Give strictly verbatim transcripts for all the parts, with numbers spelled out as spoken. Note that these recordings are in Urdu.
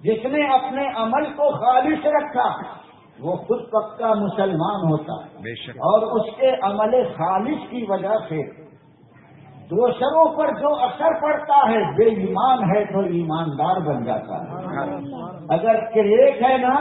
جس نے اپنے عمل کو خالص رکھا وہ خود پکا مسلمان ہوتا ہے، اور اس کے عمل خالص کی وجہ سے دوسروں پر جو اثر پڑتا ہے، بے ایمان ہے تو ایماندار بن جاتا ہے، اگر کریک ہے نا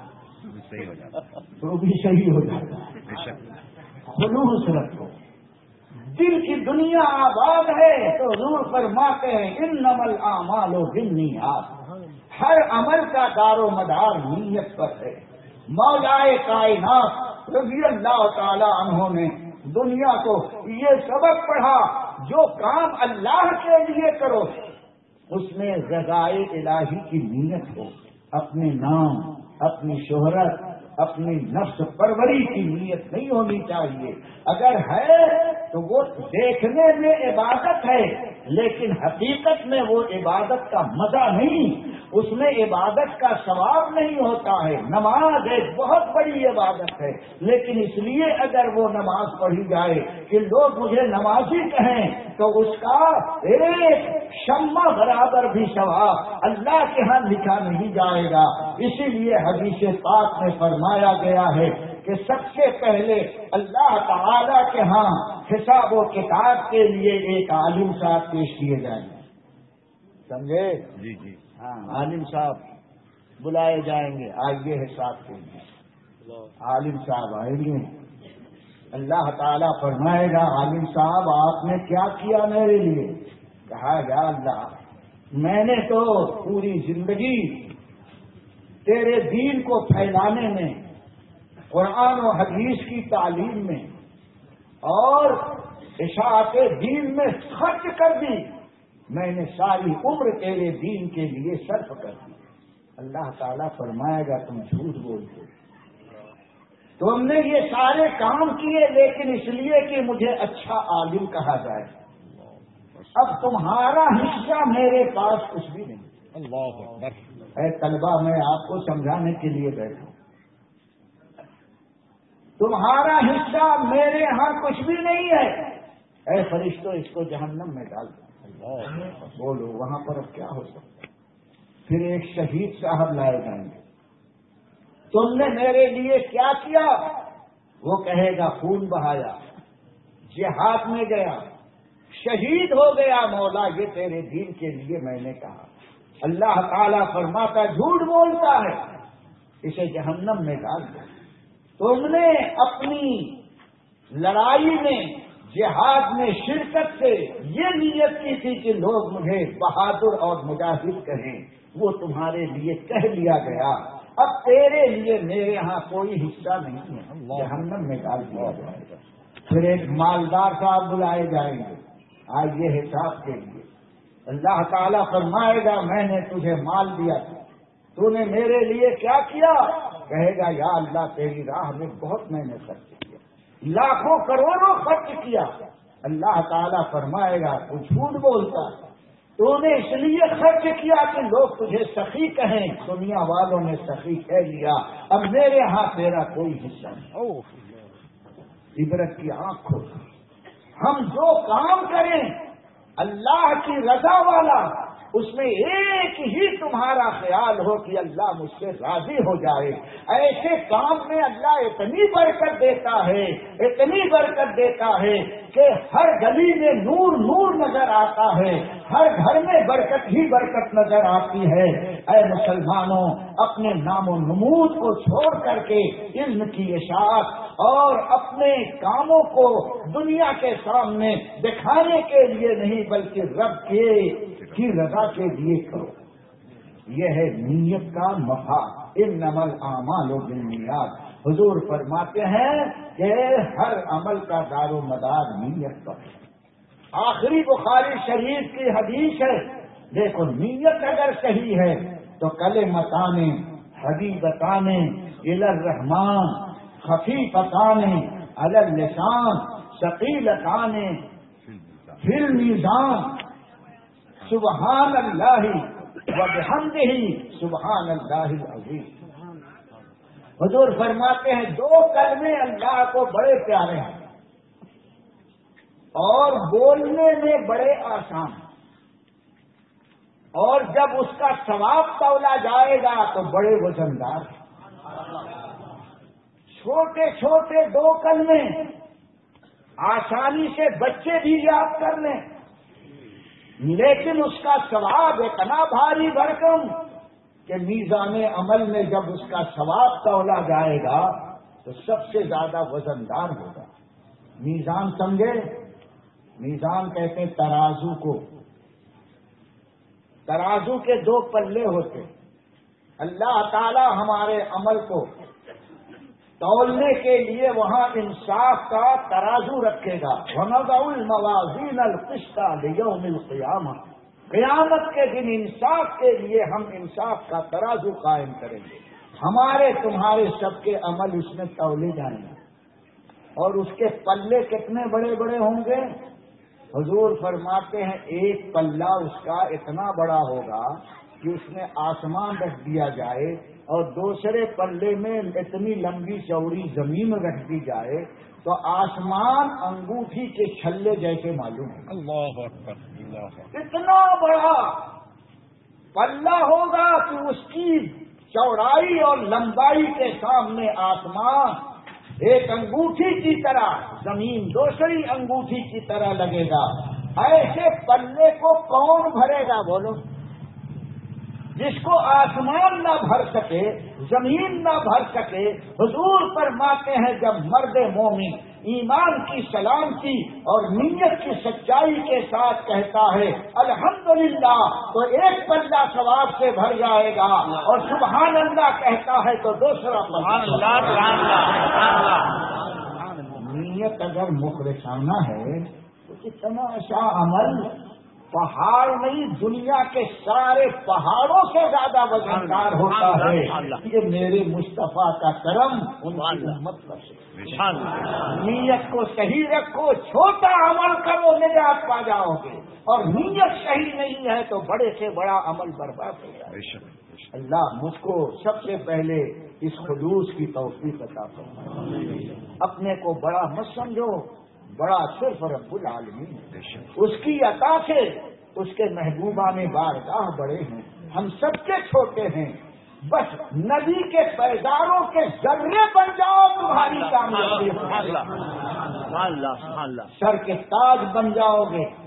تو بھی صحیح ہو جاتا ہے۔ خلوص رکھو، دل کی دنیا آباد ہے تو حضور فرماتے ہیں انما الاعمال بالنیات، ہر عمل کا دار و مدار نیت پر ہے۔ مولا کائنات رضی اللہ تعالی عنہ نے دنیا کو یہ سبق پڑھا، جو کام اللہ کے لیے کرو اس میں رضائے الہی کی نیت ہو، اپنے نام، اپنی شہرت، اپنی نفس پروری کی نیت نہیں ہونی چاہیے۔ اگر ہے تو وہ دیکھنے میں عبادت ہے، لیکن حقیقت میں وہ عبادت کا مزہ نہیں، اس میں عبادت کا ثواب نہیں ہوتا ہے۔ نماز ایک بہت بڑی عبادت ہے، لیکن اس لیے اگر وہ نماز پڑھی جائے کہ لوگ مجھے نمازی کہیں تو اس کا ایک شمع برابر بھی ثواب اللہ کے ہاں لکھا نہیں جائے گا۔ اسی لیے حدیث پاک میں فرمایا گیا ہے کہ سب سے پہلے اللہ تعالی کے ہاں حساب و کتاب کے لیے ایک عالم صاحب پیش کیے جائیں گے، سمجھے؟ جی جی ہاں، عالم صاحب بلائے جائیں گے، آئیے حساب کے لیے۔ عالم صاحب آئیں گے، اللہ تعالیٰ فرمائے گا عالم صاحب آپ نے کیا کیا میرے لیے؟ کہا یا اللہ میں نے تو پوری زندگی تیرے دین کو پھیلانے میں، قرآن و حدیث کی تعلیم میں اور اشاعت دین میں خرچ کر دی، میں نے ساری عمر تیرے دین کے لیے صرف کر دی۔ اللہ تعالیٰ فرمائے گا تم جھوٹ بولتے ہو، تم نے یہ سارے کام کیے لیکن اس لیے کہ مجھے اچھا عالم کہا جائے، اب تمہارا حصہ میرے پاس کچھ بھی نہیں۔ اللہ اکبر۔ اے طلبہ میں آپ کو سمجھانے کے لیے بیٹھا ہوں، تمہارا حصہ میرے ہاں کچھ بھی نہیں ہے۔ اے فرشتوں اس کو جہنم میں ڈال دو، بولو وہاں پر اب کیا ہو سکتا ہے؟ پھر ایک شہید صاحب لائے جائیں گے، تم نے میرے لیے کیا کیا؟ وہ کہے گا خون بہایا، جہاد میں گیا، شہید ہو گیا، مولا یہ تیرے دین کے لیے میں نے کہا۔ اللہ تعالیٰ فرماتا جھوٹ بولتا ہے، اسے جہنم میں ڈال دو۔ تم نے اپنی لڑائی میں، جہاد میں شرکت سے یہ نیت کی تھی کہ لوگ مجھے بہادر اور مجاہد کہیں، وہ تمہارے لیے کہہ لیا گیا، اب تیرے لیے میرے ہاں کوئی حصہ نہیں ہے، جہنم میں ڈال دیا جائے گا۔ پھر ایک مالدار صاحب بلائے جائیں گے، آئیے حساب کے لیے۔ اللہ تعالیٰ فرمائے گا میں نے تجھے مال دیا تھا، تو نے میرے لیے کیا کیا؟ کہے گا یا اللہ تیری راہ میں بہت میں نے خرچ کیا، لاکھوں کروڑوں خرچ کیا۔ اللہ تعالیٰ فرمائے گا تو جھوٹ بولتا ہے، تو نے اس لیے خرچ کیا کہ لوگ تجھے سخی کہیں، دنیا والوں نے سخی کہہ لیا، اب میرے ہاں تیرا کوئی حصہ نہیں۔ عبرت کی آنکھ کھول، ہم جو کام کریں اللہ کی رضا والا، اس میں ایک ہی تمہارا خیال ہو کہ اللہ مجھ سے راضی ہو جائے، ایسے کام میں اللہ اتنی برکت دیتا ہے، اتنی برکت دیتا ہے کہ ہر گلی میں نور نور نظر آتا ہے، ہر گھر میں برکت ہی برکت نظر آتی ہے۔ اے مسلمانوں، اپنے نام و نمود کو چھوڑ کر کے علم کی اشاعت اور اپنے کاموں کو دنیا کے سامنے دکھانے کے لیے نہیں بلکہ رب کے کی رضا کے لیے کرو، یہ ہے نیت کا مفاد۔ انما الاعمال بالنیات، حضور فرماتے ہیں کہ ہر عمل کا دار و مدار نیت پر ہے۔ آخری بخاری شریف کی حدیث ہے، دیکھو نیت اگر صحیح ہے تو کلمتان حبیبتان الی الرحمن خفیفتان علی اللسان ثقیلتان فی المیزان سبحان اللہ وبحمدہ سبحان اللہ العظیم۔ حضور فرماتے ہیں دو کلمے اللہ کو بڑے پیارے ہیں اور بولنے میں بڑے آسان ہیں، اور جب اس کا ثواب تولا جائے گا تو بڑے وزندار، چھوٹے چھوٹے دو کلمے آسانی سے بچے بھی یاد کر لیں، لیکن اس کا ثواب اتنا بھاری بھرکم کہ میزان عمل میں جب اس کا ثواب تولا جائے گا تو سب سے زیادہ وزندار ہوگا۔ میزان سمجھے؟ میزان کہتے ہیں ترازو کو۔ ترازو کے دو پلے ہوتے، اللہ تعالی ہمارے عمل کو تولنے کے لیے وہاں انصاف کا ترازو رکھے گا۔ وَنَضَعُ الْمَوَازِينَ الْقِسْطَ لِيَوْمِ الْقِيَامَةِ، قیامت کے دن انصاف کے لیے ہم انصاف کا ترازو قائم کریں گے۔ ہمارے تمہارے سب کے عمل اس میں تولے جائیں گے، اور اس کے پلے کتنے بڑے بڑے ہوں گے؟ حضور فرماتے ہیں ایک پلہ اس کا اتنا بڑا ہوگا کہ اس میں آسمان رکھ دیا جائے، اور دوسرے پلے میں اتنی لمبی چوڑی زمین رکھ دی جائے تو آسمان انگوٹھی کے چھلے جیسے معلوم ہے۔ اللہ اکبر، اللہ اکبر۔ اتنا بڑا پلہ ہوگا کہ اس کی چوڑائی اور لمبائی کے سامنے آسمان ایک انگوٹھی کی طرح، زمین دوسری انگوٹھی کی طرح لگے گا۔ ایسے پلے کو کون بھرے گا بولو؟ جس کو آسمان نہ بھر سکے، زمین نہ بھر سکے۔ حضور فرماتے ہیں جب مرد مومن ایمان کی سلامتی اور نیت کی سچائی کے ساتھ کہتا ہے الحمدللہ تو ایک پلہ ثواب سے بھر جائے گا، اور سبحان اللہ کہتا ہے تو دوسرا پلہ۔ نیت اگر مخلصانہ ہے تو اتنا ایسا عمل پہاڑ نہیں، دنیا کے سارے پہاڑوں سے زیادہ وزندار ہوتا ہے۔ یہ میرے مصطفیٰ کا کرم ان کی امت پر سے۔ نیت کو صحیح رکھو، چھوٹا عمل کرو نجات پا جاؤ گے، اور نیت صحیح نہیں ہے تو بڑے سے بڑا عمل برباد ہو جائے گا۔ اللہ مجھ کو سب سے پہلے اس خلوص کی توفیق عطا فرمائے۔ اپنے کو بڑا مت سمجھو، بڑا صرف رب العالمین ہے۔ اس کی عطا سے اس کے محبوبان بارگاہ بڑے ہیں، ہم سب کے چھوٹے ہیں۔ بس نبی کے پیزاروں کے ذرے بن جاؤ تمہاری کامیابی، سر کے تاج بن جاؤ گے۔